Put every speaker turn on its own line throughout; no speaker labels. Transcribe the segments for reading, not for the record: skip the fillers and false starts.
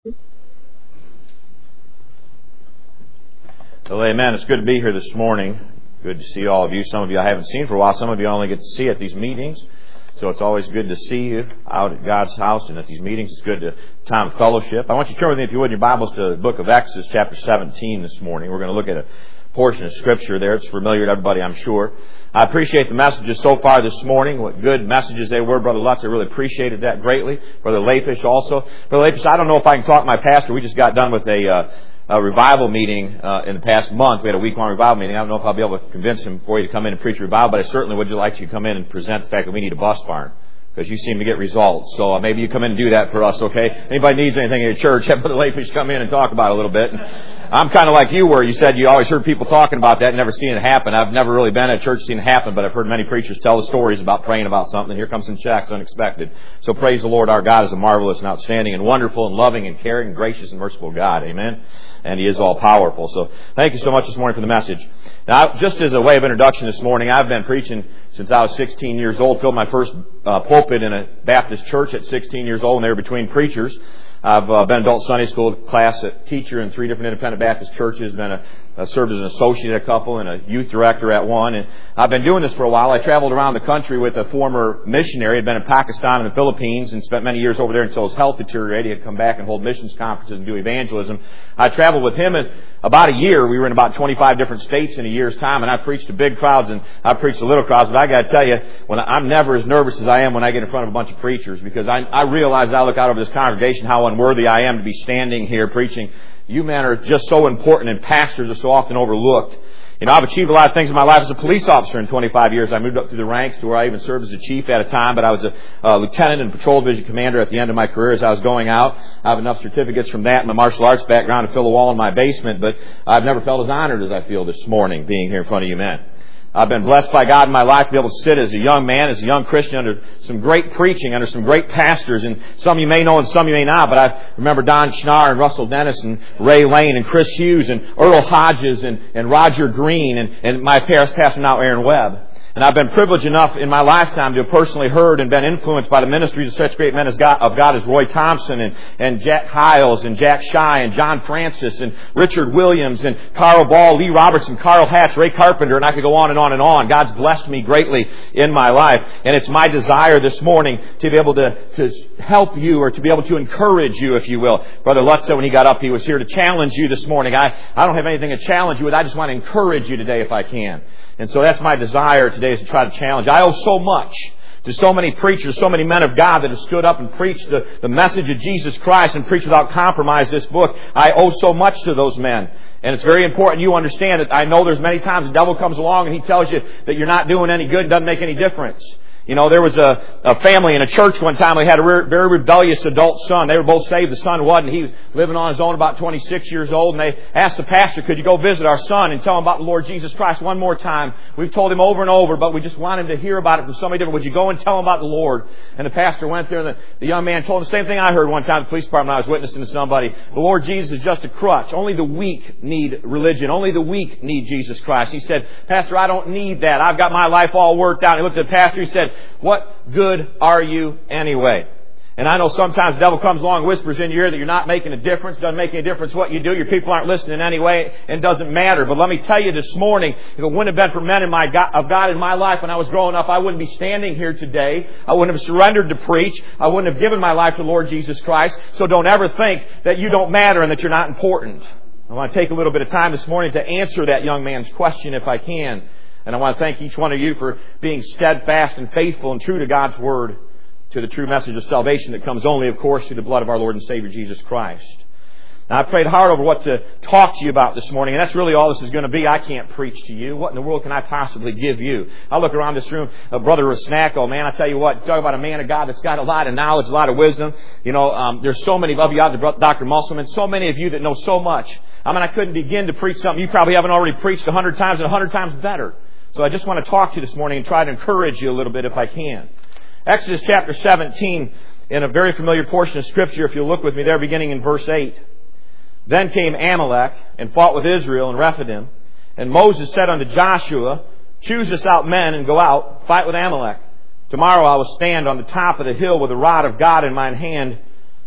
Well, amen. It's good to be here this morning. Good to see all of you. Some of you I haven't seen for a while. Some of you I only get to see at these meetings. So it's always good to see you out at God's house and at these meetings. It's good to time of fellowship. I want you to turn with me, if you would, in your Bibles to the book of Exodus, chapter 17 this morning. We're going to look at a portion of Scripture there. It's familiar to everybody, I'm sure. I appreciate the messages so far this morning. What good messages they were, Brother Lutz. I really appreciated that greatly. Brother Lapish also. Brother Lapish, I don't know if I can talk to my pastor. We just got done with a revival meeting in the past month. We had a week-long revival meeting. I don't know if I'll be able to convince him for you to come in and preach a revival, but I certainly would like you to come in and present the fact that we need a bus barn, because you seem to get results. So maybe you come in and do that for us, okay? Anybody needs anything in your church, have Brother Lapish come in and talk about it a little bit. I'm kind of like you were. You said you always heard people talking about that and never seen it happen. I've never really been at church seen it happen, but I've heard many preachers tell the stories about praying about something. Here comes some checks unexpected. So praise the Lord. Our God is a marvelous and outstanding and wonderful and loving and caring and gracious and merciful God. Amen. And He is all powerful. So thank you so much this morning for the message. Now, just as a way of introduction this morning, I've been preaching since I was 16 years old. Filled my first pulpit in a Baptist church at 16 years old, and they were between preachers. I've been adult Sunday school class teacher in 3 different independent Baptist churches. Served as an associate at a couple and a youth director at one. And I've been doing this for a while. I traveled around the country with a former missionary. I'd been in Pakistan and the Philippines and spent many years over there until his health deteriorated. He'd come back and hold missions conferences and do evangelism. I traveled with him in about a year. We were in about 25 different states in a year's time, and I preached to big crowds and I preached to little crowds. But I got to tell you, I'm never as nervous as I am when I get in front of a bunch of preachers, because I realize as I look out over this congregation how unworthy I am to be standing here preaching. You men are just so important, and pastors are so often overlooked. You know, I've achieved a lot of things in my life as a police officer in 25 years. I moved up through the ranks to where I even served as a chief at a time, but I was a lieutenant and patrol division commander at the end of my career as I was going out. I have enough certificates from that and my martial arts background to fill a wall in my basement, but I've never felt as honored as I feel this morning being here in front of you men. I've been blessed by God in my life to be able to sit as a young man, as a young Christian, under some great preaching, under some great pastors, and some you may know and some you may not, but I remember Don Schnarr and Russell Dennis and Ray Lane and Chris Hughes and Earl Hodges and Roger Green and my past pastor now, Aaron Webb. And I've been privileged enough in my lifetime to have personally heard and been influenced by the ministries of such great men of God as Roy Thompson and Jack Hiles and Jack Shy and John Francis and Richard Williams and Carl Ball, Lee Robertson, Carl Hatch, Ray Carpenter, and I could go on and on and on. God's blessed me greatly in my life. And it's my desire this morning to be able to help you, or to be able to encourage you, if you will. Brother Lutz said when he got up, he was here to challenge you this morning. I don't have anything to challenge you with. I just want to encourage you today if I can. And so that's my desire today, is to try to challenge. I owe so much to so many preachers, so many men of God that have stood up and preached the message of Jesus Christ and preached without compromise this book. I owe so much to those men. And it's very important you understand that I know there's many times the devil comes along and he tells you that you're not doing any good, doesn't make any difference. You know, there was a family in a church one time. They had a very rebellious adult son. They were both saved. The son wasn't. He was living on his own, about 26 years old. And they asked the pastor, could you go visit our son and tell him about the Lord Jesus Christ one more time? We've told him over and over, but we just want him to hear about it from somebody different. Would you go and tell him about the Lord? And the pastor went there, and the young man told him the same thing I heard one time at the police department when I was witnessing to somebody. The Lord Jesus is just a crutch. Only the weak need religion. Only the weak need Jesus Christ. He said, Pastor, I don't need that. I've got my life all worked out. And he looked at the pastor. He said, what good are you anyway? And I know sometimes the devil comes along and whispers in your ear that you're not making a difference, doesn't make any difference what you do, your people aren't listening anyway, and doesn't matter. But let me tell you this morning, if it wouldn't have been for men of God in my life when I was growing up, I wouldn't be standing here today. I wouldn't have surrendered to preach. I wouldn't have given my life to the Lord Jesus Christ. So don't ever think that you don't matter and that you're not important. I want to take a little bit of time this morning to answer that young man's question if I can. And I want to thank each one of you for being steadfast and faithful and true to God's Word, to the true message of salvation that comes only, of course, through the blood of our Lord and Savior Jesus Christ. Now, I prayed hard over what to talk to you about this morning, and that's really all this is going to be. I can't preach to you. What in the world can I possibly give you? I look around this room, Brother Rasnacko, man, I tell you what, talk about a man of God that's got a lot of knowledge, a lot of wisdom. You know, there's so many of you out there, Dr. Musselman, so many of you that know so much. I mean, I couldn't begin to preach something you probably haven't already preached 100 times and 100 times better. So I just want to talk to you this morning and try to encourage you a little bit if I can. Exodus chapter 17, in a very familiar portion of Scripture, if you'll look with me there, beginning in verse 8. Then came Amalek and fought with Israel in Rephidim. And Moses said unto Joshua, choose us out men and go out, fight with Amalek. Tomorrow I will stand on the top of the hill with the rod of God in mine hand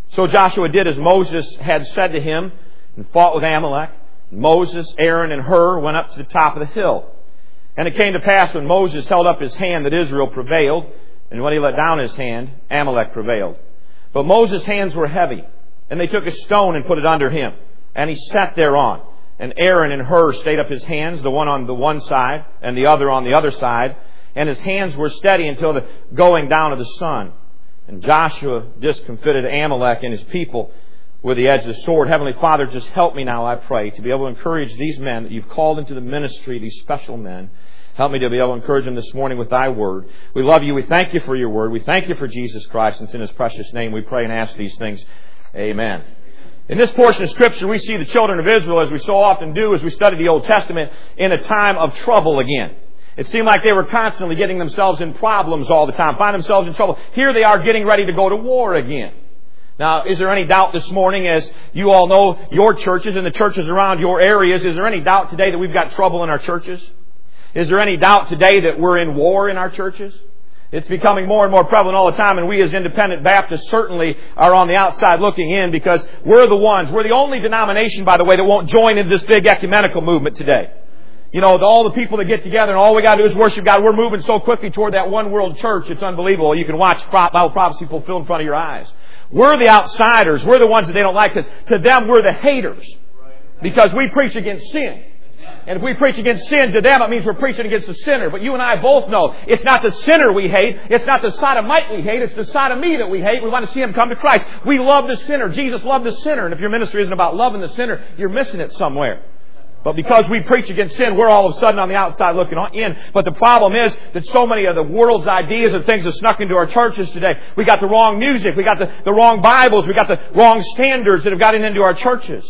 So Joshua did as Moses had said to him and fought with Amalek. Moses, Aaron, and Hur went up to the top of the hill. And it came to pass when Moses held up his hand that Israel prevailed, and when he let down his hand, Amalek prevailed. But Moses' hands were heavy, and they took a stone and put it under him, and he sat thereon. And Aaron and Hur stayed up his hands, the one on the one side and the other on the other side, and his hands were steady until the going down of the sun. And Joshua discomfited Amalek and his people with the edge of the sword. Heavenly Father, just help me now, I pray, to be able to encourage these men that you've called into the ministry, these special men. Help me to be able to encourage them this morning with Thy Word. We love You. We thank You for Your Word. We thank You for Jesus Christ. And it's in His precious name we pray and ask these things. Amen. In this portion of Scripture, we see the children of Israel, as we so often do as we study the Old Testament, in a time of trouble again. It seemed like they were constantly getting themselves in problems all the time, find themselves in trouble. Here they are getting ready to go to war again. Now, is there any doubt this morning, as you all know your churches and the churches around your areas, is there any doubt today that we've got trouble in our churches? Is there any doubt today that we're in war in our churches? It's becoming more and more prevalent all the time, and we as independent Baptists certainly are on the outside looking in, because we're the only denomination, by the way, that won't join in this big ecumenical movement today. You know, all the people that get together and all we got to do is worship God. We're moving so quickly toward that one world church. It's unbelievable. You can watch Bible prophecy fulfilled in front of your eyes. We're the outsiders. We're the ones that they don't like, because to them we're the haters, because we preach against sin. And if we preach against sin, to them it means we're preaching against the sinner. But you and I both know it's not the sinner we hate. It's not the sodomite we hate. It's the sodomy that we hate. We want to see him come to Christ. We love the sinner. Jesus loved the sinner. And if your ministry isn't about loving the sinner, you're missing it somewhere. But because we preach against sin, we're all of a sudden on the outside looking in. But the problem is that so many of the world's ideas and things have snuck into our churches today. We got the wrong music. We got the wrong Bibles. We got the wrong standards that have gotten into our churches.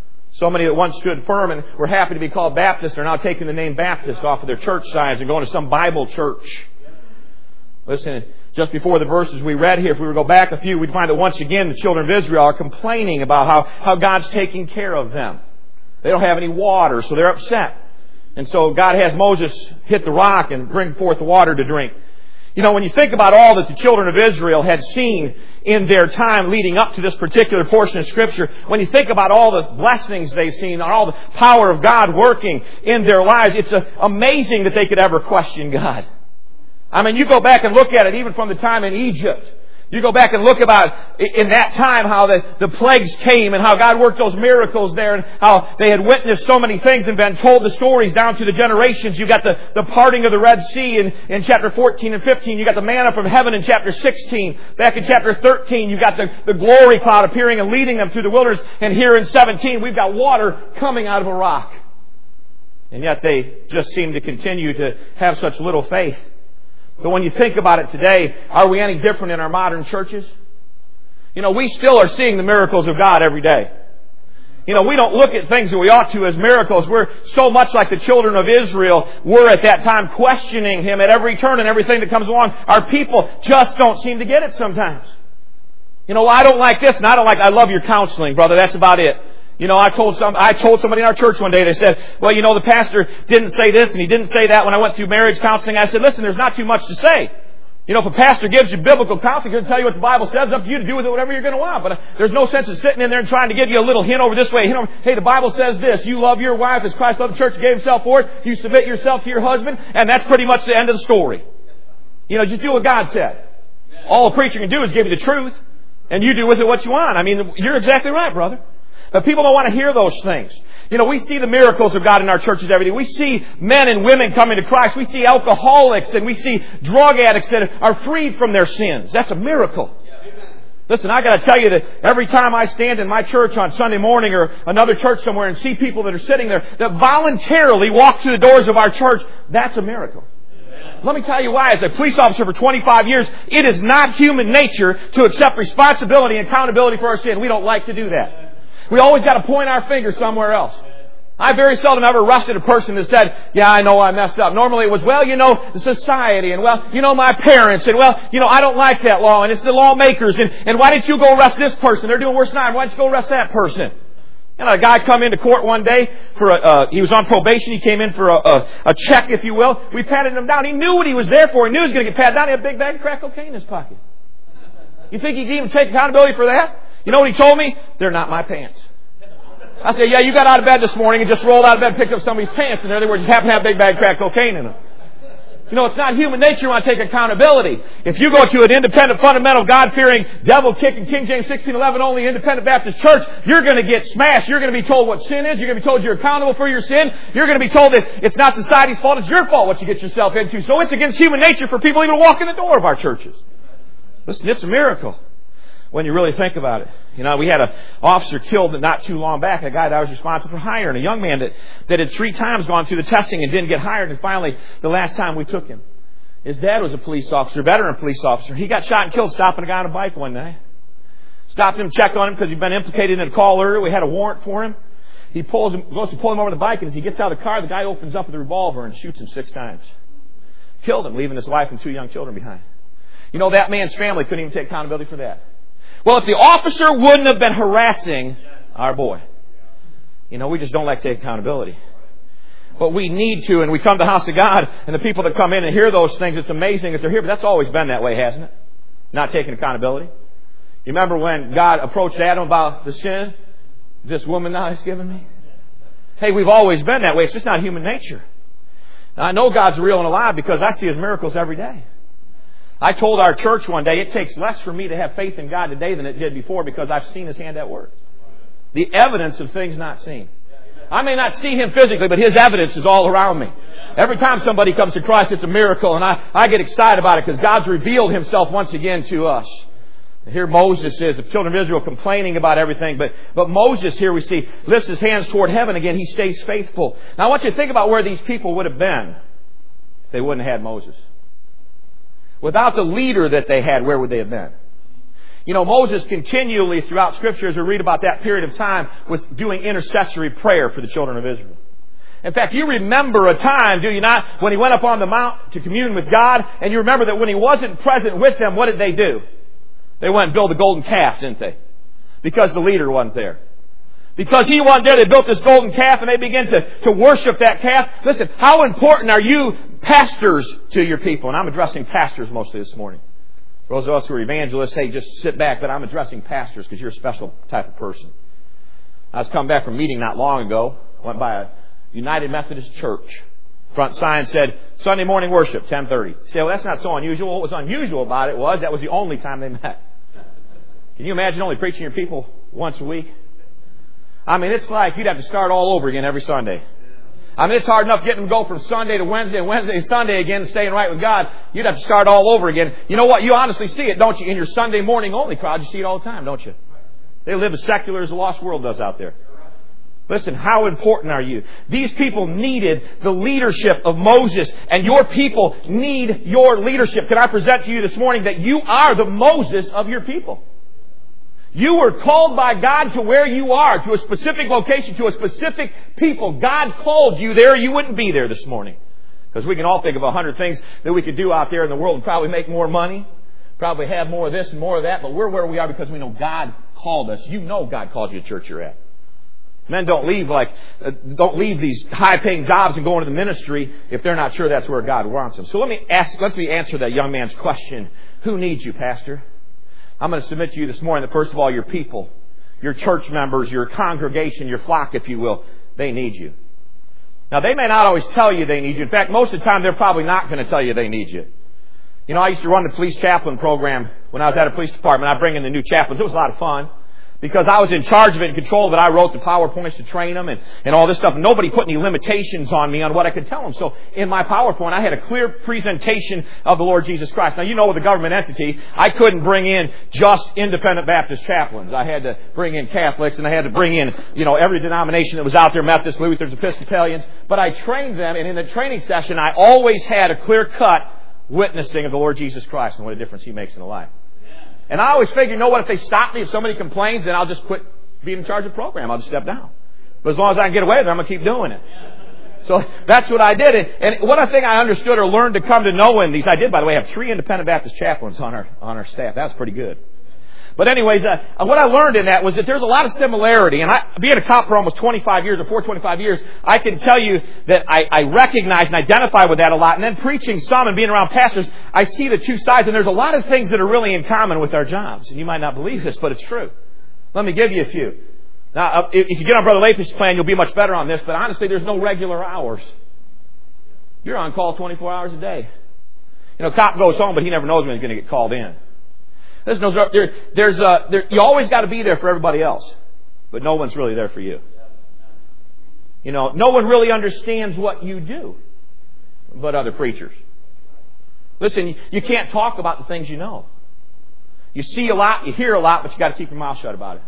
So many that once stood firm and were happy to be called Baptists are now taking the name Baptist off of their church signs and going to some Bible church. Listen, just before the verses we read here, if we were to go back a few, we'd find that once again the children of Israel are complaining about how God's taking care of them. They don't have any water, so they're upset. And so God has Moses hit the rock and bring forth the water to drink. You know, when you think about all that the children of Israel had seen in their time leading up to this particular portion of Scripture, when you think about all the blessings they've seen and all the power of God working in their lives, it's amazing that they could ever question God. I mean, you go back and look at it even from the time in Egypt. You go back and look about in that time how the plagues came and how God worked those miracles there and how they had witnessed so many things and been told the stories down through the generations. You got the parting of the Red Sea in chapter 14 and 15. You got the manna from heaven in chapter 16. Back in chapter 13, you got the glory cloud appearing and leading them through the wilderness. And here in 17, we've got water coming out of a rock. And yet they just seem to continue to have such little faith. But when you think about it today, are we any different in our modern churches? You know, we still are seeing the miracles of God every day. You know, we don't look at things that we ought to as miracles. We're so much like the children of Israel were at that time, questioning Him at every turn and everything that comes along. Our people just don't seem to get it sometimes. You know, I don't like this and I love your counseling, brother. That's about it. You know, I told somebody in our church one day, they said, well, you know, the pastor didn't say this and he didn't say that when I went through marriage counseling. I said, listen, there's not too much to say. You know, if a pastor gives you biblical counseling, he'll tell you what the Bible says. It's up to you to do with it whatever you're going to want. But there's no sense in sitting in there and trying to give you a little hint over this way. Hey, the Bible says this. You love your wife as Christ loved the church and gave Himself for it. You submit yourself to your husband. And that's pretty much the end of the story. You know, just do what God said. All a preacher can do is give you the truth. And you do with it what you want. I mean, you're exactly right, brother. But people don't want to hear those things. You know, we see the miracles of God in our churches every day. We see men and women coming to Christ. We see alcoholics and we see drug addicts that are freed from their sins. That's a miracle. Listen, I got to tell you that every time I stand in my church on Sunday morning or another church somewhere and see people that are sitting there that voluntarily walk through the doors of our church, that's a miracle. Let me tell you why. As a police officer for 25 years, it is not human nature to accept responsibility and accountability for our sin. We don't like to do that. We always got to point our finger somewhere else. I very seldom ever arrested a person that said, yeah, I know I messed up. Normally it was, well, you know, the society and, well, you know, my parents and, well, you know, I don't like that law and it's the lawmakers and why didn't you go arrest this person? They're doing worse than I am. Why didn't you go arrest that person? You know, a guy come into court one day he was on probation. He came in for a check, if you will. We patted him down. He knew what he was there for. He knew he was going to get patted down. He had a big bag of crack cocaine in his pocket. You think he could even take accountability for that? You know what he told me? They're not my pants. I said, yeah, you got out of bed this morning and just rolled out of bed and picked up somebody's pants, and there they were, just happened to have a big bag of crack cocaine in them. You know, it's not human nature to want to take accountability. If you go to an independent, fundamental, God-fearing, devil-kicking, King James 1611 only independent Baptist church, you're going to get smashed. You're going to be told what sin is. You're going to be told you're accountable for your sin. You're going to be told that it's not society's fault, it's your fault what you get yourself into. So it's against human nature for people even to walk in the door of our churches. Listen, it's a miracle when you really think about it. You know, we had an officer killed not too long back, a guy that I was responsible for hiring, a young man that had 3 times gone through the testing and didn't get hired, and finally, the last time we took him. His dad was a police officer, veteran police officer. He got shot and killed stopping a guy on a bike one night. Stopped him, checked on him because he'd been implicated in a call earlier. We had a warrant for him. He goes to pull him over the bike, and as he gets out of the car, the guy opens up with a revolver and shoots him 6 times. Killed him, leaving his wife and 2 young children behind. You know, that man's family couldn't even take accountability for that. Well, if the officer wouldn't have been harassing our boy, you know, we just don't like to take accountability. But we need to, and we come to the house of God, and the people that come in and hear those things, it's amazing that they're here, but that's always been that way, hasn't it? Not taking accountability. You remember when God approached Adam about the sin this woman now has given me? Hey, we've always been that way. It's just not human nature. Now, I know God's real and alive because I see His miracles every day. I told our church one day, it takes less for me to have faith in God today than it did before because I've seen His hand at work. The evidence of things not seen. I may not see Him physically, but His evidence is all around me. Every time somebody comes to Christ, it's a miracle, and I get excited about it because God's revealed Himself once again to us. Here Moses is, the children of Israel complaining about everything, but Moses here we see lifts his hands toward heaven again. He stays faithful. Now I want you to think about where these people would have been if they wouldn't have had Moses. Without the leader that they had, where would they have been? You know, Moses continually throughout Scripture, as we read about that period of time, was doing intercessory prayer for the children of Israel. In fact, you remember a time, do you not, when he went up on the mount to commune with God, and you remember that when he wasn't present with them, what did they do? They went and built a golden calf, didn't they? Because the leader wasn't there. Because he wasn't there, they built this golden calf and they began to worship that calf. Listen, how important are you pastors to your people? And I'm addressing pastors mostly this morning. For those of us who are evangelists, hey, just sit back, but I'm addressing pastors because you're a special type of person. I was coming back from a meeting not long ago. I went by a United Methodist Church. Front sign said, Sunday morning worship, 10:30. You say, well, that's not so unusual. What was unusual about it was that was the only time they met. Can you imagine only preaching your people once a week? I mean, it's like you'd have to start all over again every Sunday. I mean, it's hard enough getting them to go from Sunday to Wednesday and Wednesday to Sunday again and staying right with God. You'd have to start all over again. You know what? You honestly see it, don't you? In your Sunday morning only crowd, you see it all the time, don't you? They live as secular as the lost world does out there. Listen, how important are you? These people needed the leadership of Moses, and your people need your leadership. Can I present to you this morning that you are the Moses of your people? You were called by God to where you are, to a specific location, to a specific people. God called you there. You wouldn't be there this morning. Because we can all think of 100 things that we could do out there in the world and probably make more money, probably have more of this and more of that, but we're where we are because we know God called us. You know God called you to the church you're at. Men don't leave these high-paying jobs and go into the ministry if they're not sure that's where God wants them. So let me answer that young man's question. Who needs you, Pastor? I'm going to submit to you this morning that first of all, your people, your church members, your congregation, your flock, if you will, they need you. Now, they may not always tell you they need you. In fact, most of the time, they're probably not going to tell you they need you. You know, I used to run the police chaplain program when I was at a police department. I'd bring in the new chaplains. It was a lot of fun. Because I was in charge of it and control of it, I wrote the PowerPoints to train them and all this stuff. Nobody put any limitations on me on what I could tell them. So in my PowerPoint, I had a clear presentation of the Lord Jesus Christ. Now, you know, with a government entity, I couldn't bring in just independent Baptist chaplains. I had to bring in Catholics and I had to bring in, you know, every denomination that was out there, Methodists, Lutherans, Episcopalians. But I trained them, and in the training session, I always had a clear-cut witnessing of the Lord Jesus Christ and what a difference He makes in a life. And I always figure, you know what, if they stop me, if somebody complains, then I'll just quit being in charge of the program. I'll just step down. But as long as I can get away with it, I'm going to keep doing it. So that's what I did. And what I think I understood or learned to come to know in these, I did, by the way, have 3 independent Baptist chaplains on our staff. That was pretty good. But anyways, what I learned in that was that there's a lot of similarity. And being a cop for almost 25 years, or 25 years, I can tell you that I recognize and identify with that a lot. And then preaching some and being around pastors, I see the two sides. And there's a lot of things that are really in common with our jobs. And you might not believe this, but it's true.
Let me give you a few. Now, if you get on Brother Lapish's plan, you'll be much better on this, but honestly, there's no regular hours. You're on call 24 hours a day. You know, cop goes home, but he never knows when he's going to get called in. You always got to be there for everybody else, but no one's really there for you. You know, no one really understands what you do but other preachers. Listen, you can't talk about the things you know. You see a lot, you hear a lot, but you got to keep your mouth shut about it.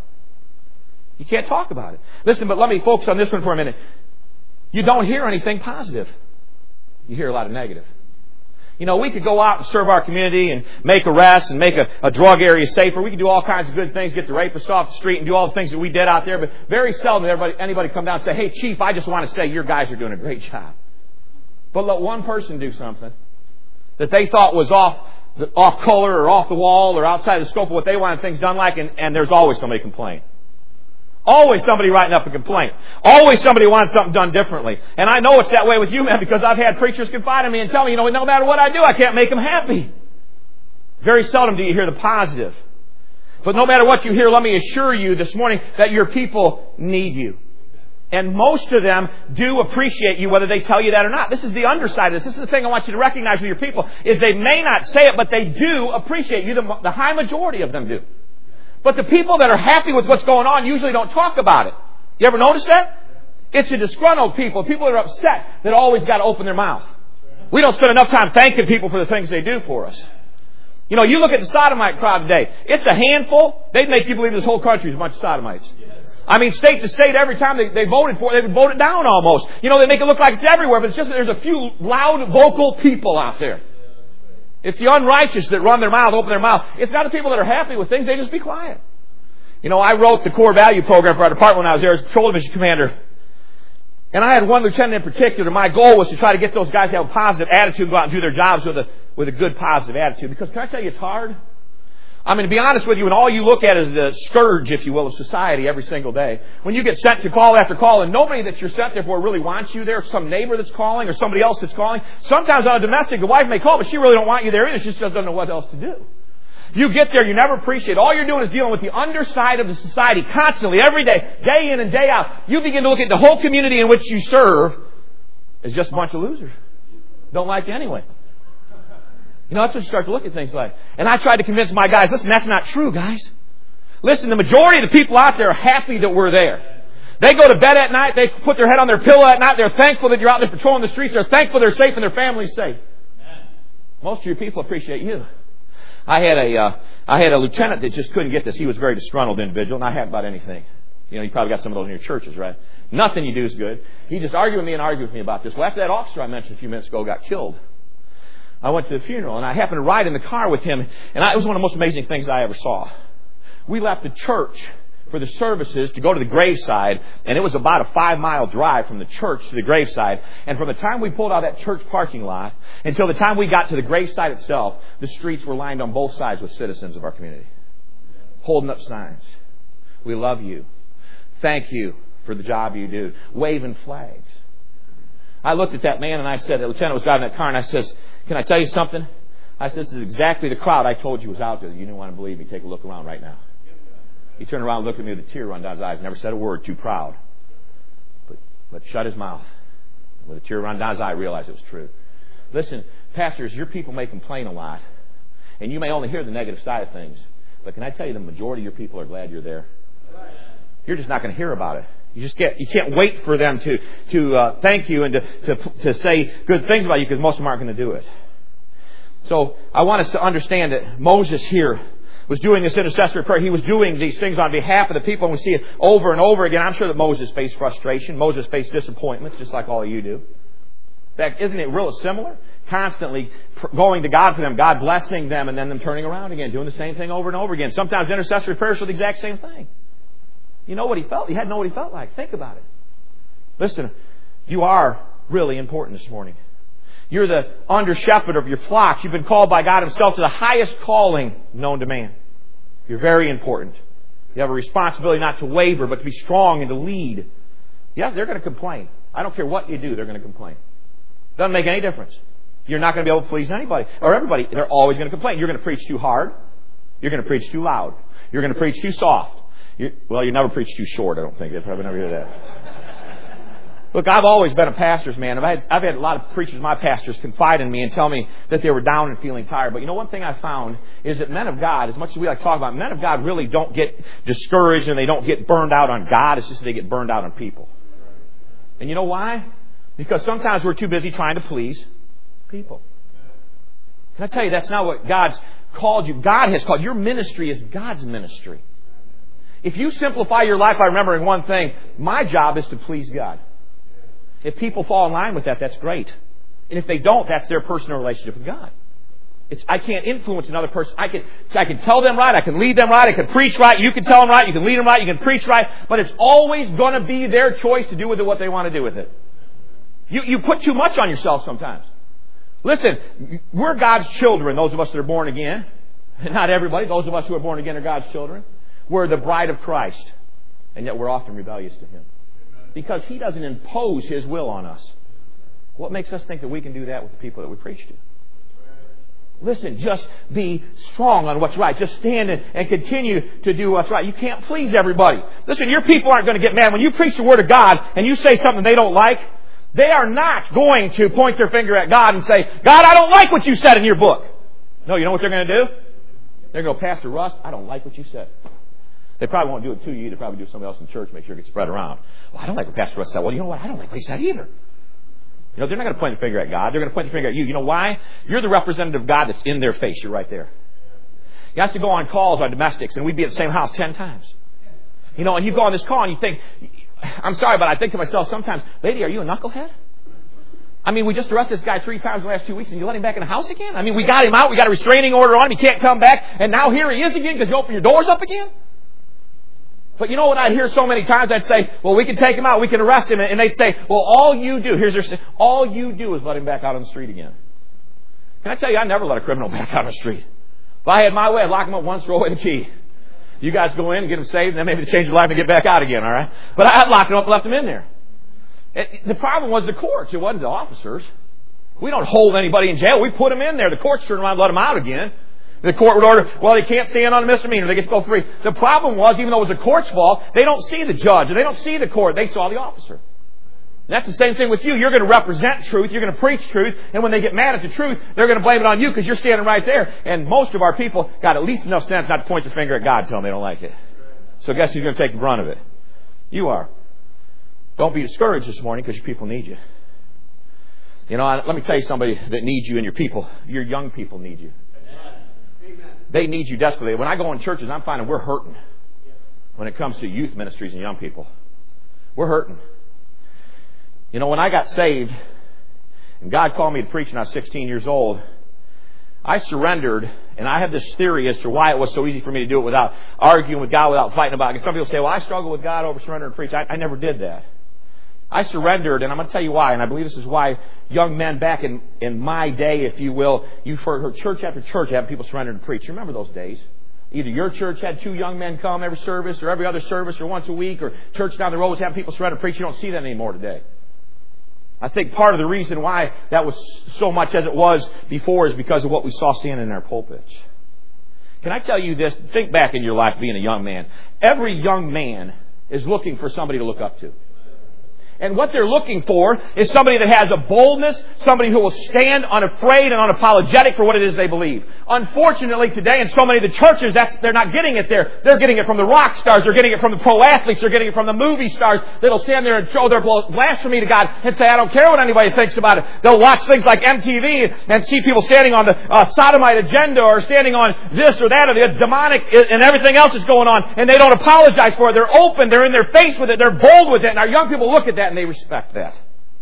You can't talk about it. Listen, but let me focus on this one for a minute. You don't hear anything positive. You hear a lot of negative. You know, we could go out and serve our community and make arrests and make a drug area safer. We could do all kinds of good things, get the rapists off the street and do all the things that we did out there. But very seldom anybody come down and say, hey, Chief, I just want to say your guys are doing a great job. But let one person do something that they thought was off color or off the wall or outside the scope of what they wanted things done like, and there's always somebody complain. Always somebody writing up a complaint. Always somebody wants something done differently. And I know it's that way with you, man, because I've had preachers confide in me and tell me, you know, no matter what I do, I can't make them happy. Very seldom do you hear the positive. But no matter what you hear, let me assure you this morning that your people need you. And most of them do appreciate you, whether they tell you that or not. This is the underside of this. This is the thing I want you to recognize with your people, is they may not say it, but they do appreciate you. The high majority of them do. But the people that are happy with what's going on usually don't talk about it. You ever notice that? It's the disgruntled people that are upset that always got to open their mouth. We don't spend enough time thanking people for the things they do for us. You know, you look at the sodomite crowd today. It's a handful. They'd make you believe this whole country is a bunch of sodomites. I mean, state to state, every time they voted for it, they would vote it down almost. You know, they make it look like it's everywhere, but it's just that there's a few loud, vocal people out there. It's the unrighteous that run their mouth, open their mouth. It's not the people that are happy with things. They just be quiet. You know, I wrote the core value program for our department when I was there as patrol division commander. And I had one lieutenant in particular. My goal was to try to get those guys to have a positive attitude, go out and do their jobs with a good, positive attitude. Because can I tell you, it's hard? I mean, to be honest with you, when all you look at is the scourge, if you will, of society every single day, when you get sent to call after call and nobody that you're sent there for really wants you there, some neighbor that's calling or somebody else that's calling, sometimes on a domestic, the wife may call, but she really don't want you there either. She just doesn't know what else to do. You get there, you never appreciate. All you're doing is dealing with the underside of the society constantly, every day, day in and day out. You begin to look at the whole community in which you serve as just a bunch of losers. Don't like you anyway. You know, that's what you start to look at things like. And I tried to convince my guys, listen, that's not true, guys. Listen, the majority of the people out there are happy that we're there. They go to bed at night, they put their head on their pillow at night, they're thankful that you're out there patrolling the streets, they're thankful they're safe and their family's safe. Most of your people appreciate you. I had a lieutenant that just couldn't get this. He was a very disgruntled individual, not happy about anything. You know, you probably got some of those in your churches, right? Nothing you do is good. He just argued with me about this. Well, after that officer I mentioned a few minutes ago got killed, I went to the funeral, and I happened to ride in the car with him, and it was one of the most amazing things I ever saw. We left the church for the services to go to the graveside, and it was about a 5-mile drive from the church to the graveside. And from the time we pulled out of that church parking lot until the time we got to the graveside itself, the streets were lined on both sides with citizens of our community, holding up signs. We love you. Thank you for the job you do. Waving flags. I looked at that man and I said, the lieutenant was driving that car, and I says, can I tell you something? I said, this is exactly the crowd I told you was out there. You didn't want to believe me. Take a look around right now. He turned around and looked at me with a tear run down his eyes. Never said a word, too proud. But shut his mouth. With a tear run down his eye, I realized it was true. Listen, pastors, your people may complain a lot. And you may only hear the negative side of things. But can I tell you, the majority of your people are glad you're there. You're just not going to hear about it. You can't wait for them to thank you and to say good things about you, because most of them aren't going to do it. So I want us to understand that Moses here was doing this intercessory prayer. He was doing these things on behalf of the people, and we see it over and over again. I'm sure that Moses faced frustration. Moses faced disappointments, just like all of you do. In fact, isn't it real similar? Constantly going to God for them, God blessing them, and then them turning around again, doing the same thing over and over again. Sometimes intercessory prayers were the exact same thing. You know what he felt? He had to know what he felt like. Think about it. Listen, you are really important this morning. You're the under shepherd of your flocks. You've been called by God Himself to the highest calling known to man. You're very important. You have a responsibility not to waver, but to be strong and to lead. Yeah, they're going to complain. I don't care what you do, they're going to complain. Doesn't make any difference. You're not going to be able to please anybody or everybody. They're always going to complain. You're going to preach too hard. You're going to preach too loud. You're going to preach too soft. You never preach too short, I don't think. They'll probably never hear that. Look, I've always been a pastor's man. I've had a lot of preachers, my pastors, confide in me and tell me that they were down and feeling tired. But one thing I found is that men of God, as much as we like to talk about, men of God really don't get discouraged and they don't get burned out on God. It's just they get burned out on people. And you know why? Because sometimes we're too busy trying to please people. Can I tell you, that's not what God's called you. God has called. Your ministry is God's ministry. If you simplify your life by remembering one thing, my job is to please God. If people fall in line with that, that's great. And if they don't, that's their personal relationship with God. I can't influence another person. I can tell them right. I can lead them right. I can preach right. You can tell them right. You can lead them right. You can preach right. But it's always going to be their choice to do with it what they want to do with it. You put too much on yourself sometimes. Listen, we're God's children, those of us that are born again. Not everybody. Those of us who are born again are God's children. We're the bride of Christ. And yet we're often rebellious to Him. Because He doesn't impose His will on us. What makes us think that we can do that with the people that we preach to? Listen, just be strong on what's right. Just stand and continue to do what's right. You can't please everybody. Listen, your people aren't going to get mad. When you preach the Word of God and you say something they don't like, they are not going to point their finger at God and say, God, I don't like what you said in your book. No, you know what they're going to do? They're going to go, Pastor Russ, I don't like what you said. They probably won't do it to you. They probably do it to somebody else in church, make sure it gets spread around. Well, I don't like what Pastor Russ said. Well, you know what? I don't like what he said either. They're not going to point the finger at God. They're going to point the finger at you. You know why? You're the representative of God that's in their face. You're right there. You have to go on calls on domestics, and we'd be at the same house 10 times. And you go on this call, and you think, I'm sorry, but I think to myself sometimes, lady, are you a knucklehead? We just arrested this guy 3 times in the last 2 weeks, and you let him back in the house again? We got him out. We got a restraining order on him. He can't come back. And now here he is again because you open your doors up again? But you know what I'd hear so many times? I'd say, well, we can take him out. We can arrest him. And they'd say, well, all you do is let him back out on the street again. Can I tell you, I never let a criminal back out on the street. If I had my way, I'd lock him up once, throw away the key. You guys go in and get him saved, and then maybe to change your life and get back out again, all right? But I'd lock him up and left him in there. The problem was the courts. It wasn't the officers. We don't hold anybody in jail. We put them in there. The courts turn around and let them out again. The court would order, well, they can't stand on a misdemeanor. They get to go free. The problem was, even though it was the court's fault, they don't see the judge and they don't see the court. They saw the officer. And that's the same thing with you. You're going to represent truth. You're going to preach truth. And when they get mad at the truth, they're going to blame it on you because you're standing right there. And most of our people got at least enough sense not to point their finger at God and tell them they don't like it. So guess who's going to take the brunt of it? You are. Don't be discouraged this morning because your people need you. Let me tell you somebody that needs you and your people. Your young people need you. They need you desperately. When I go in churches, I'm finding we're hurting when it comes to youth ministries and young people. We're hurting. When I got saved and God called me to preach when I was 16 years old, I surrendered, and I have this theory as to why it was so easy for me to do it without arguing with God, without fighting about it. Some people say, well, I struggle with God over surrendering to preach. I never did that. I surrendered, and I'm going to tell you why, and I believe this is why young men back in my day, if you will, you've heard church after church having people surrender to preach. You remember those days? Either your church had 2 young men come every service, or every other service, or once a week, or church down the road was having people surrender to preach. You don't see that anymore today. I think part of the reason why that was so much as it was before is because of what we saw standing in our pulpits. Can I tell you this? Think back in your life being a young man. Every young man is looking for somebody to look up to. And what they're looking for is somebody that has a boldness, somebody who will stand unafraid and unapologetic for what it is they believe. Unfortunately, today in so many of the churches, they're not getting it there. They're getting it from the rock stars. They're getting it from the pro athletes. They're getting it from the movie stars that'll stand there and show their blasphemy to God and say, I don't care what anybody thinks about it. They'll watch things like MTV and see people standing on the sodomite agenda or standing on this or that or the demonic and everything else that's going on, and they don't apologize for it. They're open. They're in their face with it. They're bold with it. And our young people look at that and they respect that.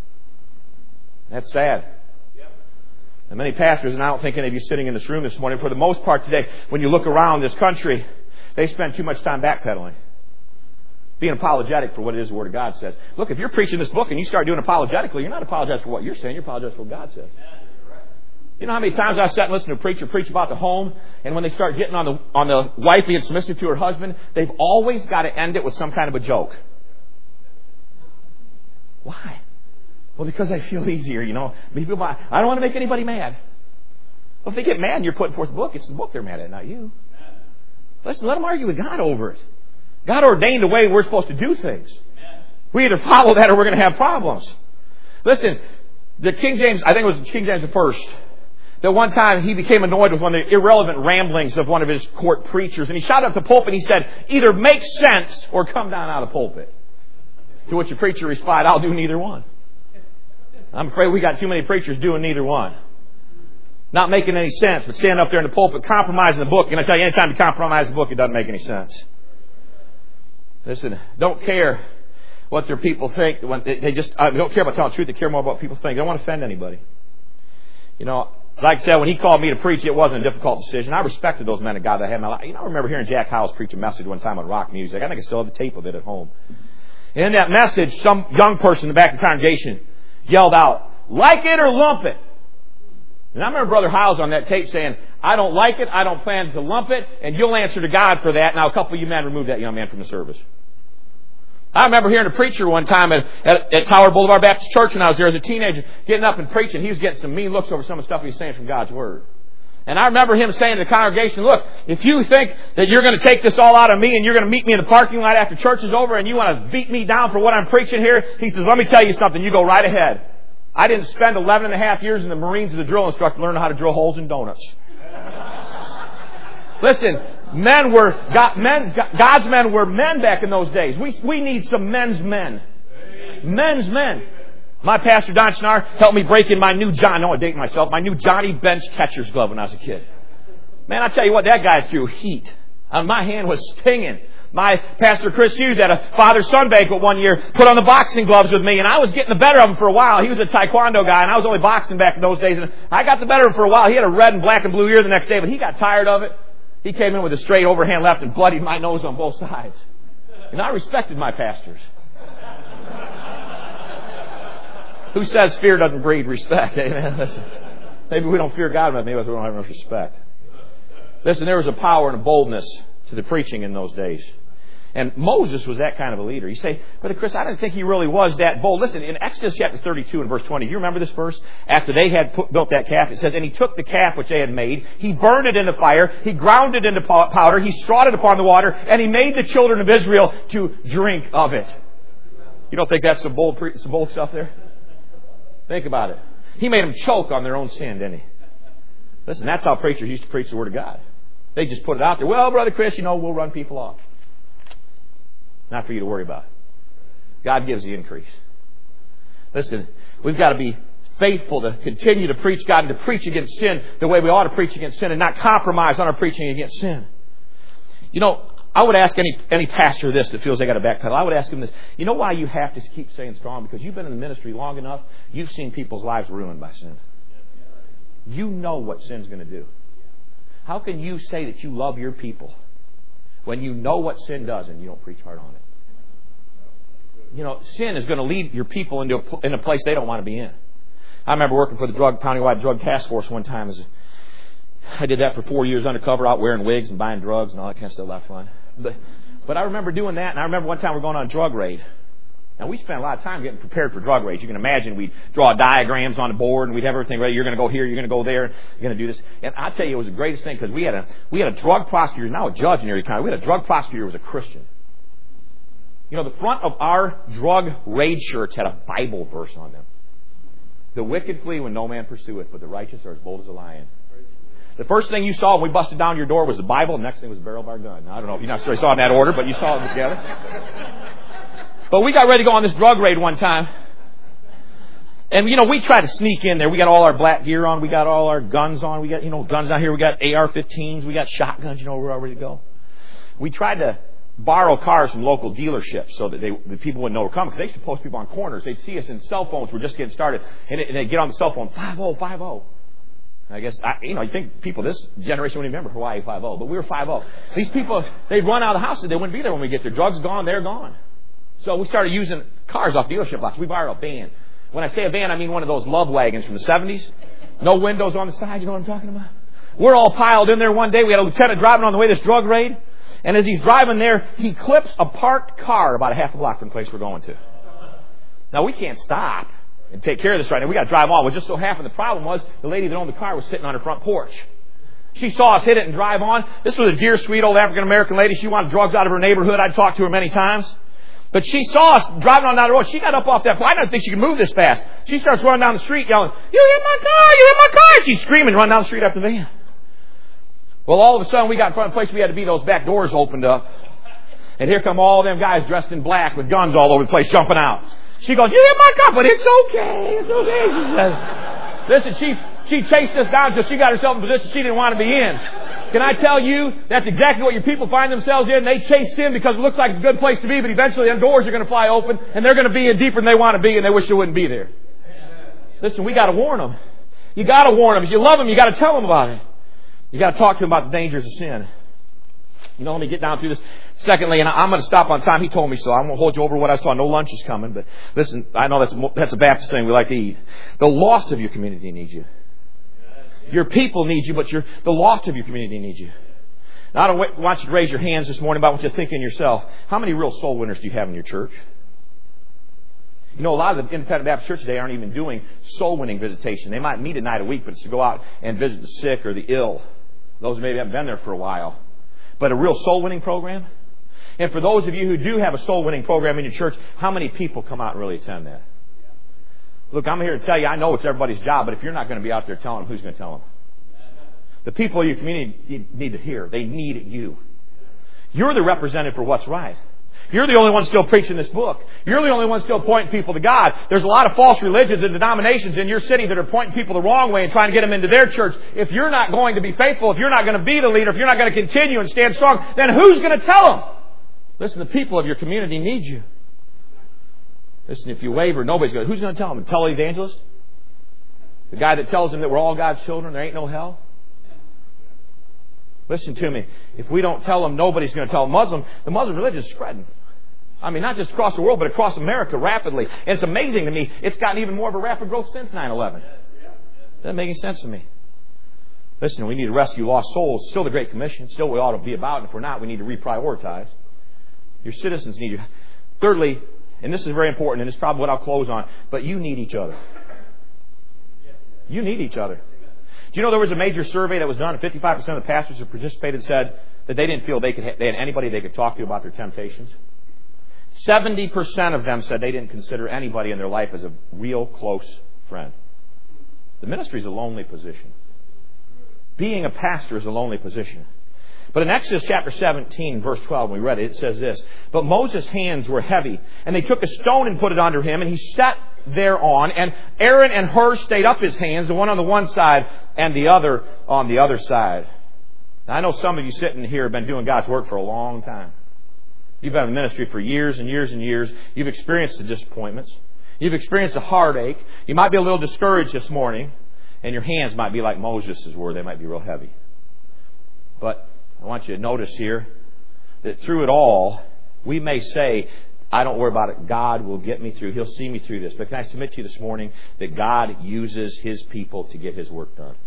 That's sad. And many pastors, and I don't think any of you sitting in this room this morning, for the most part today, when you look around this country, they spend too much time backpedaling. Being apologetic for what it is the Word of God says. Look, if you're preaching this book and you start doing apologetically, you're not apologizing for what you're saying, you're apologizing for what God says. You know how many times I've sat and listened to a preacher preach about the home, and when they start getting on the wife being submissive to her husband, they've always got to end it with some kind of a joke. Why? Well, because I feel easier, I don't want to make anybody mad. Well, if they get mad and you're putting forth the book, it's the book they're mad at, not you. Listen, let them argue with God over it. God ordained the way we're supposed to do things. We either follow that or we're going to have problems. Listen, the King James, I think it was King James I, that one time he became annoyed with one of the irrelevant ramblings of one of his court preachers. And he shouted up the pulpit and he said, either make sense or come down out of the pulpit. To which the preacher replied, I'll do neither one. I'm afraid we got too many preachers doing neither one. Not making any sense, but standing up there in the pulpit, compromising the book. And I tell you, anytime you compromise the book, it doesn't make any sense. Listen, don't care what their people think. When they just don't care about telling the truth. They care more about what people think. They don't want to offend anybody. You know, like I said, when he called me to preach, it wasn't a difficult decision. I respected those men of God that I had in my life. You know, I remember hearing Jack Howells preach a message one time on rock music. I think I still have the tape of it at home. And in that message, some young person in the back of the congregation yelled out, like it or lump it. And I remember Brother Howells on that tape saying, I don't like it, I don't plan to lump it, and you'll answer to God for that. Now, a couple of you men removed that young man from the service. I remember hearing a preacher one time at Tower Boulevard Baptist Church when I was there as a teenager, getting up and preaching. He was getting some mean looks over some of the stuff he was saying from God's Word. And I remember him saying to the congregation, look, if you think that you're going to take this all out of me and you're going to meet me in the parking lot after church is over and you want to beat me down for what I'm preaching here, he says, let me tell you something, you go right ahead. I didn't spend 11 and a half years in the Marines as a drill instructor learning how to drill holes in donuts. Listen, God's men were men back in those days. We need some men's men. Men's men. My pastor, Don Schnarr, helped me break in my new Johnny Bench catcher's glove when I was a kid. Man, I tell you what, that guy threw heat. My hand was stinging. My pastor, Chris Hughes, at a father-son banquet one year, put on the boxing gloves with me, and I was getting the better of him for a while. He was a taekwondo guy, and I was only boxing back in those days, and I got the better of him for a while. He had a red and black and blue ear the next day, but he got tired of it. He came in with a straight overhand left and bloodied my nose on both sides. And I respected my pastors. Who says fear doesn't breed respect? Amen. Listen, maybe we don't fear God enough. Maybe we don't have enough respect. Listen, there was a power and a boldness to the preaching in those days. And Moses was that kind of a leader. You say, Brother Chris, I didn't think he really was that bold. Listen, in Exodus chapter 32 and verse 20, do you remember this verse? After they had built that calf, it says, and he took the calf which they had made, he burned it in the fire, he ground it into powder, he strawed it upon the water, and he made the children of Israel to drink of it. You don't think that's some bold stuff there? Think about it. He made them choke on their own sin, didn't he? Listen, that's how preachers used to preach the Word of God. They just put it out there. Well, Brother Chris, we'll run people off. Not for you to worry about. God gives the increase. Listen, we've got to be faithful to continue to preach God and to preach against sin the way we ought to preach against sin and not compromise on our preaching against sin. I would ask any pastor this that feels they got to backpedal. I would ask him this. You know why you have to keep staying strong? Because you've been in the ministry long enough. You've seen people's lives ruined by sin. You know what sin's going to do. How can you say that you love your people when you know what sin does and you don't preach hard on it? Sin is going to lead your people into a place they don't want to be in. I remember working for the countywide drug task force one time. I did that for 4 years undercover, out wearing wigs and buying drugs and all that kind of stuff. A lot of fun. But I remember doing that, and I remember one time we were going on a drug raid. Now, we spent a lot of time getting prepared for drug raids. You can imagine we'd draw diagrams on the board, and we'd have everything ready. You're going to go here, you're going to go there, you're going to do this. And I'll tell you, it was the greatest thing, because we had a drug prosecutor, now a judge in Erie County. We had a drug prosecutor who was a Christian. The front of our drug raid shirts had a Bible verse on them. The wicked flee when no man pursueth, but the righteous are as bold as a lion. The first thing you saw when we busted down your door was the Bible. The next thing was the barrel of our gun. Now, I don't know if you necessarily saw it in that order, but you saw it together. But we got ready to go on this drug raid one time. And, we tried to sneak in there. We got all our black gear on. We got all our guns on. We got, guns down here. We got AR-15s. We got shotguns. We're all ready to go. We tried to borrow cars from local dealerships so that the people wouldn't know we're coming. Because they used to post people on corners. They'd see us in cell phones. We're just getting started. And they'd get on the cell phone, 5050. I guess, you think people this generation wouldn't remember Hawaii 5-0, but we were 5-0. These people, they'd run out of the house and they wouldn't be there when we get there. Drugs gone, they're gone. So we started using cars off dealership lots. We borrowed a van. When I say a van, I mean one of those love wagons from the 70s. No windows on the side, you know what I'm talking about? We're all piled in there one day. We had a lieutenant driving on the way to this drug raid. And as he's driving there, he clips a parked car about a half a block from the place we're going to. Now, we can't stop and take care of this right now. We got to drive on. Well, just so happened the problem was the lady that owned the car was sitting on her front porch. She saw us hit it and drive on. This was a dear, sweet old African-American lady. She wanted drugs out of her neighborhood. I'd talked to her many times. But she saw us driving on down the road. She got up off that point. I didn't think she could move this fast. She starts running down the street yelling, "You hit my car! You hit my car!" She's screaming, running down the street after the van. Well, all of a sudden, we got in front of the place we had to be. Those back doors opened up. And here come all them guys dressed in black with guns all over the place jumping out. She goes, "You hit my car, but it's okay. It's okay," she says. Listen, she chased us down until she got herself in a position she didn't want to be in. Can I tell you, that's exactly what your people find themselves in. They chase sin because it looks like it's a good place to be, but eventually the doors are going to fly open, and they're going to be in deeper than they want to be, and they wish they wouldn't be there. Listen, we got to warn them. You got to warn them. If you love them, you got to tell them about it. You got to talk to them about the dangers of sin. You know, let me get down through this. Secondly, and I'm going to stop on time. He told me so. I won't hold you over what I saw. No lunch is coming, but listen, I know that's a Baptist thing. We like to eat. The lost of your community needs you. Your people need you, but the lost of your community needs you. Now, I don't want you to raise your hands this morning about what you're thinking yourself. How many real soul winners do you have in your church? You know, a lot of the independent Baptist churches today aren't even doing soul winning visitation. They might meet a night a week, but it's to go out and visit the sick or the ill. Those who maybe haven't been there for a while. But a real soul winning program? And for those of you who do have a soul winning program in your church, how many people come out and really attend that? Look, I'm here to tell you, I know it's everybody's job, but if you're not going to be out there telling them, who's going to tell them? The people of your community need to hear. They need you. You're the representative for what's right. You're the only one still preaching this book. You're the only one still pointing people to God. There's a lot of false religions and denominations in your city that are pointing people the wrong way and trying to get them into their church. If you're not going to be faithful, if you're not going to be the leader, if you're not going to continue and stand strong, then who's going to tell them? Listen, the people of your community need you. Listen, if you waver, nobody's going to. Who's going to tell them? The televangelist? The guy that tells them that we're all God's children, there ain't no hell? Listen to me. If we don't tell them, nobody's going to tell them. The Muslim religion is spreading. I mean, not just across the world, but across America rapidly. And it's amazing to me, it's gotten even more of a rapid growth since 9/11. Doesn't make any sense to me. Listen, we need to rescue lost souls. Still the Great Commission. Still we ought to be about. And if we're not, we need to reprioritize. Your citizens need you. Thirdly, and this is very important, and this is probably what I'll close on, but you need each other. You need each other. Do you know there was a major survey that was done, and 55% of the pastors who participated said that they didn't feel they had anybody they could talk to about their temptations? 70% of them said they didn't consider anybody in their life as a real close friend. The ministry is a lonely position. Being a pastor is a lonely position. But in Exodus chapter 17, verse 12, when we read it, it says this, "But Moses' hands were heavy, and they took a stone and put it under him, and he sat thereon, and Aaron and Hur stayed up his hands, the one on the one side and the other on the other side." Now, I know some of you sitting here have been doing God's work for a long time. You've been in ministry for years and years and years. You've experienced the disappointments. You've experienced the heartache. You might be a little discouraged this morning, and your hands might be like Moses' were. They might be real heavy. But I want you to notice here that through it all, we may say, "I don't worry about it. God will get me through. He'll see me through this." But can I submit to you this morning that God uses His people to get His work done?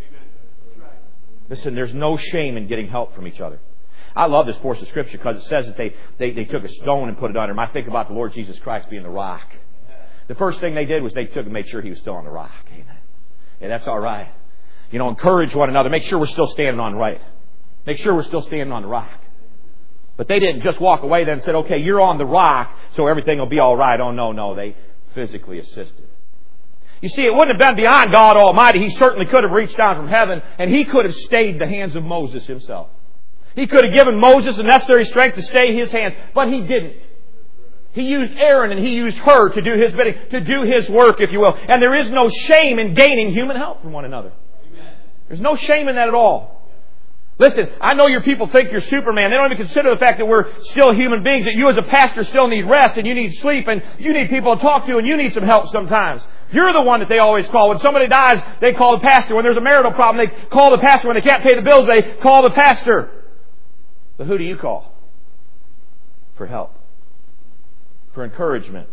Listen, there's no shame in getting help from each other. I love this portion of Scripture because it says that they took a stone and put it under him. I think about the Lord Jesus Christ being the rock. The first thing they did was they took and made sure He was still on the rock. Amen. Yeah, that's all right. You know, encourage one another. Make sure we're still standing on right. Make sure we're still standing on the rock. But they didn't just walk away then and said, "Okay, you're on the rock, so everything will be all right." Oh, no. They physically assisted. You see, it wouldn't have been beyond God Almighty. He certainly could have reached down from heaven, and He could have stayed the hands of Moses Himself. He could have given Moses the necessary strength to stay His hands, but He didn't. He used Aaron and He used Hur to do His bidding, to do His work, if you will. And there is no shame in gaining human help from one another. There's no shame in that at all. Listen, I know your people think you're Superman. They don't even consider the fact that we're still human beings, that you as a pastor still need rest and you need sleep and you need people to talk to and you need some help sometimes. You're the one that they always call. When somebody dies, they call the pastor. When there's a marital problem, they call the pastor. When they can't pay the bills, they call the pastor. But who do you call for help? For encouragement?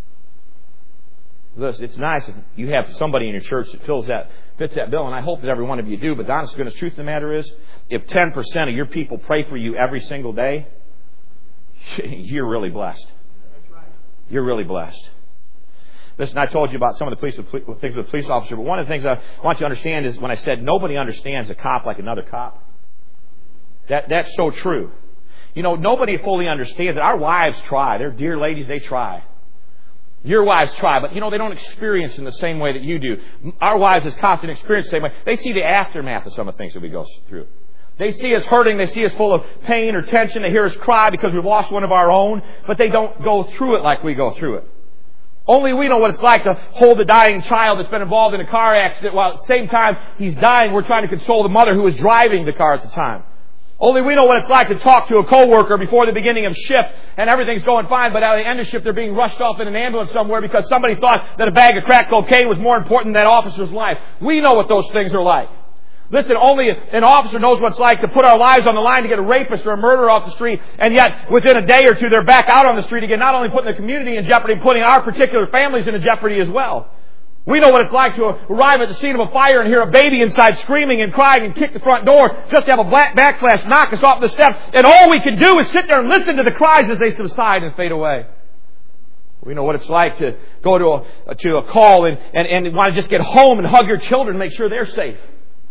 Listen, it's nice if you have somebody in your church that fits that bill, and I hope that every one of you do, but the honest goodness truth of the matter is, if 10% of your people pray for you every single day, you're really blessed. You're really blessed. Listen, I told you about some of the things with a police officer, but one of the things I want you to understand is when I said nobody understands a cop like another cop. That's so true. You know, nobody fully understands it. Our wives try. They're dear ladies, they try. Your wives try, but you know, they don't experience in the same way that you do. Our wives as cops don't experience the same way. They see the aftermath of some of the things that we go through. They see us hurting. They see us full of pain or tension. They hear us cry because we've lost one of our own, but they don't go through it like we go through it. Only we know what it's like to hold a dying child that's been involved in a car accident while at the same time he's dying, we're trying to console the mother who was driving the car at the time. Only we know what it's like to talk to a coworker before the beginning of shift and everything's going fine, but at the end of shift they're being rushed off in an ambulance somewhere because somebody thought that a bag of crack cocaine was more important than that officer's life. We know what those things are like. Listen, only an officer knows what it's like to put our lives on the line to get a rapist or a murderer off the street, and yet within a day or two they're back out on the street again, not only putting the community in jeopardy, putting our particular families into jeopardy as well. We know what it's like to arrive at the scene of a fire and hear a baby inside screaming and crying and kick the front door just to have a black backflash knock us off the steps, and all we can do is sit there and listen to the cries as they subside and fade away. We know what it's like to go to a call and want to just get home and hug your children and make sure they're safe.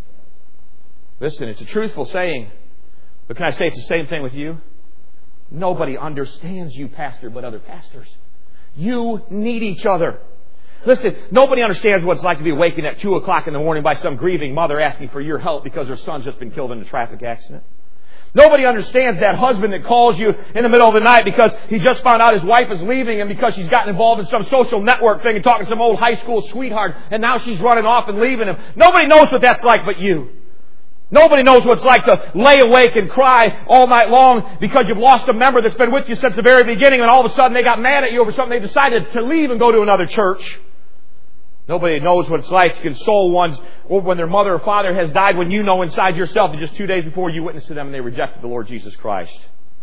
Listen, it's a truthful saying, but can I say it's the same thing with you? Nobody understands you, pastor, but other pastors. You need each other. Listen, nobody understands what it's like to be awakened at 2 o'clock in the morning by some grieving mother asking for your help because her son's just been killed in a traffic accident. Nobody understands that husband that calls you in the middle of the night because he just found out his wife is leaving and because she's gotten involved in some social network thing and talking to some old high school sweetheart and now she's running off and leaving him. Nobody knows what that's like but you. Nobody knows what it's like to lay awake and cry all night long because you've lost a member that's been with you since the very beginning and all of a sudden they got mad at you over something. They decided to leave and go to another church. Nobody knows what it's like to console ones when their mother or father has died when you know inside yourself that just 2 days before you witnessed to them and they rejected the Lord Jesus Christ.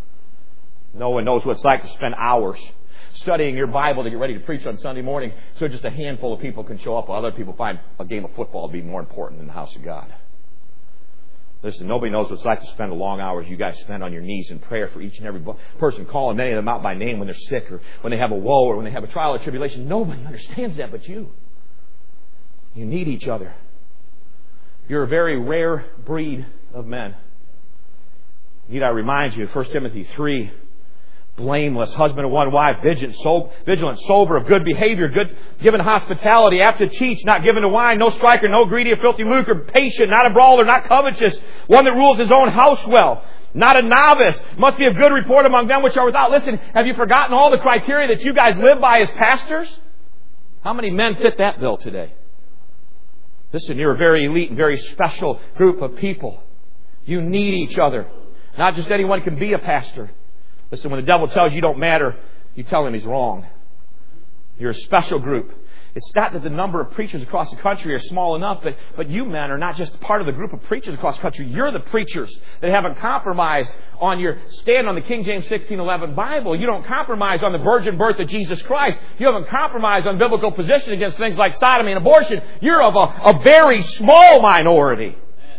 No one knows what it's like to spend hours studying your Bible to get ready to preach on Sunday morning so just a handful of people can show up while other people find a game of football to be more important than the house of God. Listen, nobody knows what it's like to spend the long hours you guys spend on your knees in prayer for each and every person, calling many of them out by name when they're sick or when they have a woe or when they have a trial or tribulation. Nobody understands that but you. You need each other. You're a very rare breed of men. Need I remind you, 1 Timothy 3, blameless, husband of one wife, vigilant, sober, of good behavior, given hospitality, apt to teach, not given to wine, no striker, no greedy or filthy lucre, patient, not a brawler, not covetous, one that rules his own house well, not a novice, must be of good report among them which are without. Listen, have you forgotten all the criteria that you guys live by as pastors? How many men fit that bill today? Listen, you're a very elite and very special group of people. You need each other. Not just anyone can be a pastor. Listen, when the devil tells you don't matter, you tell him he's wrong. You're a special group. It's not that the number of preachers across the country are small enough, but you men are not just part of the group of preachers across the country. You're the preachers that haven't compromised on your stand on the King James 1611 Bible. You don't compromise on the virgin birth of Jesus Christ. You haven't compromised on biblical position against things like sodomy and abortion. You're of a very small minority.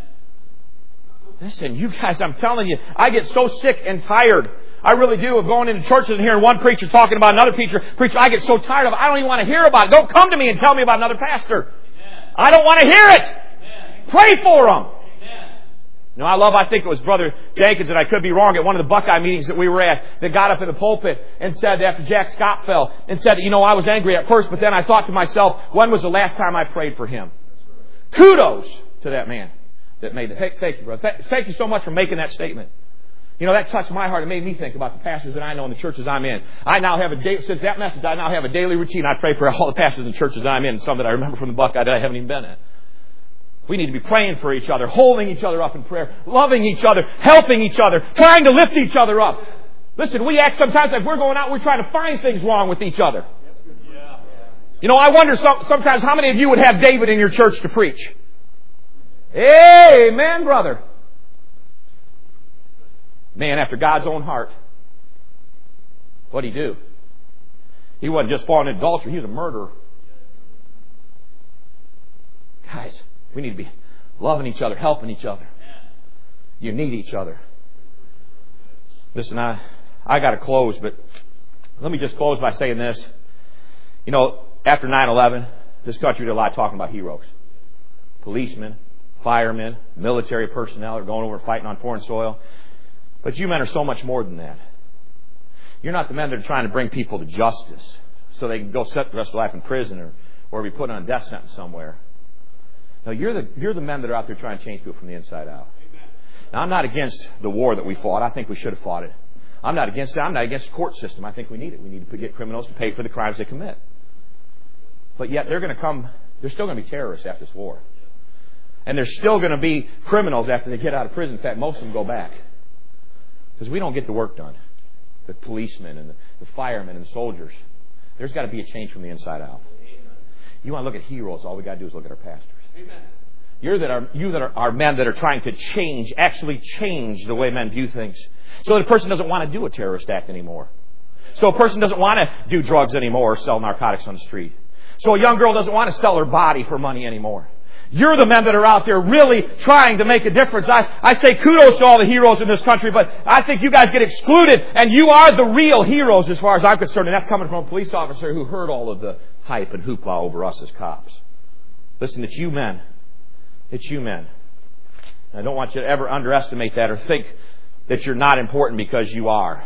Listen, you guys, I'm telling you, I get so sick and tired. I really do, of going into churches and hearing one preacher talking about another preacher. I get so tired of it, I don't even want to hear about it. Don't come to me and tell me about another pastor. Amen. I don't want to hear it. Amen. Pray for them. I think it was Brother Jenkins, and I could be wrong, at one of the Buckeye meetings that we were at, that got up in the pulpit and said, after Jack Scott fell, and said, I was angry at first, but then I thought to myself, when was the last time I prayed for him? Kudos to that man that made it. Thank you, brother. Thank you so much for making that statement. That touched my heart. It made me think about the pastors that I know in the churches I'm in. Since that message, I now have a daily routine. I pray for all the pastors in the churches that I'm in, and some that I remember from the Buckeye that I haven't even been at. We need to be praying for each other, holding each other up in prayer, loving each other, helping each other, trying to lift each other up. Listen, we act sometimes like we're going out, we're trying to find things wrong with each other. I wonder sometimes how many of you would have David in your church to preach? Amen, brother. Man after God's own heart. What'd he do? He wasn't just falling in adultery. He was a murderer. Guys, we need to be loving each other, helping each other. You need each other. Listen, I got to close, but let me just close by saying this. After 9/11, this country did a lot of talking about heroes. Policemen, firemen, military personnel are going over fighting on foreign soil. But you men are so much more than that. You're not the men that are trying to bring people to justice so they can go set the rest of their life in prison or be put on a death sentence somewhere. No, you're the men that are out there trying to change people from the inside out. Now, I'm not against the war that we fought. I think we should have fought it. I'm not against it. I'm not against the court system. I think we need it. We need to get criminals to pay for the crimes they commit. But yet they're still going to be terrorists after this war. And there's still going to be criminals after they get out of prison. In fact, most of them go back. Because we don't get the work done. The policemen and the firemen and the soldiers. There's got to be a change from the inside out. You want to look at heroes, all we got to do is look at our pastors. Amen. You that are men that are trying to actually change the way men view things. So that a person doesn't want to do a terrorist act anymore. So a person doesn't want to do drugs anymore or sell narcotics on the street. So a young girl doesn't want to sell her body for money anymore. You're the men that are out there really trying to make a difference. I say kudos to all the heroes in this country, but I think you guys get excluded, and you are the real heroes as far as I'm concerned, and that's coming from a police officer who heard all of the hype and hoopla over us as cops. Listen, it's you men. It's you men. And I don't want you to ever underestimate that or think that you're not important because you are.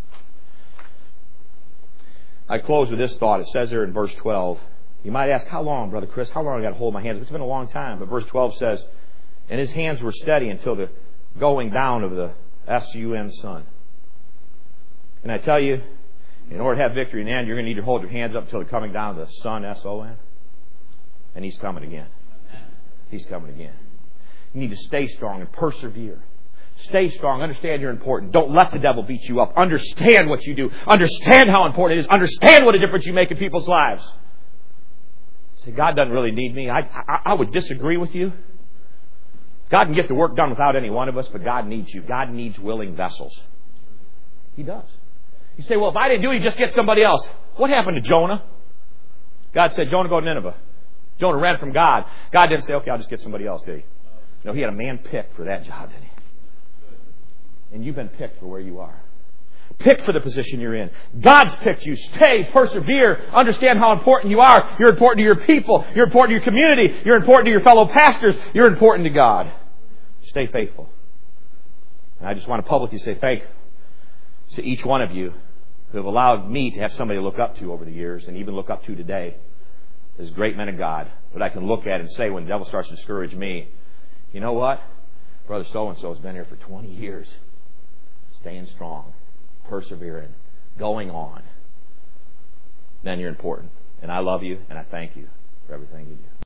I close with this thought. It says there in verse 12. You might ask, how long, Brother Chris? How long have I got to hold my hands? It's been a long time. But verse 12 says, and his hands were steady until the going down of the S-U-N sun. And I tell you, in order to have victory in the end, you're going to need to hold your hands up until the coming down of the sun, S-O-N. And he's coming again. He's coming again. You need to stay strong and persevere. Stay strong. Understand you're important. Don't let the devil beat you up. Understand what you do. Understand how important it is. Understand what a difference you make in people's lives. Say, God doesn't really need me. I would disagree with you. God can get the work done without any one of us, but God needs you. God needs willing vessels. He does. You say, well, if I didn't do it, he'd just get somebody else. What happened to Jonah? God said, Jonah, go to Nineveh. Jonah ran from God. God didn't say, okay, I'll just get somebody else, did he? No, he had a man picked for that job, didn't he? And you've been picked for where you are. Picked for the position you're in. God's picked you. Stay, persevere, understand how important you are. You're important to your people. You're important to your community. You're important to your fellow pastors. You're important to God. Stay faithful. And I just want to publicly say thanks to each one of you who have allowed me to have somebody to look up to over the years and even look up to today as great men of God that I can look at and say when the devil starts to discourage me, you know what? Brother so-and-so has been here for 20 years. Staying strong, persevering, going on. Then you're important. And I love you and I thank you for everything you do.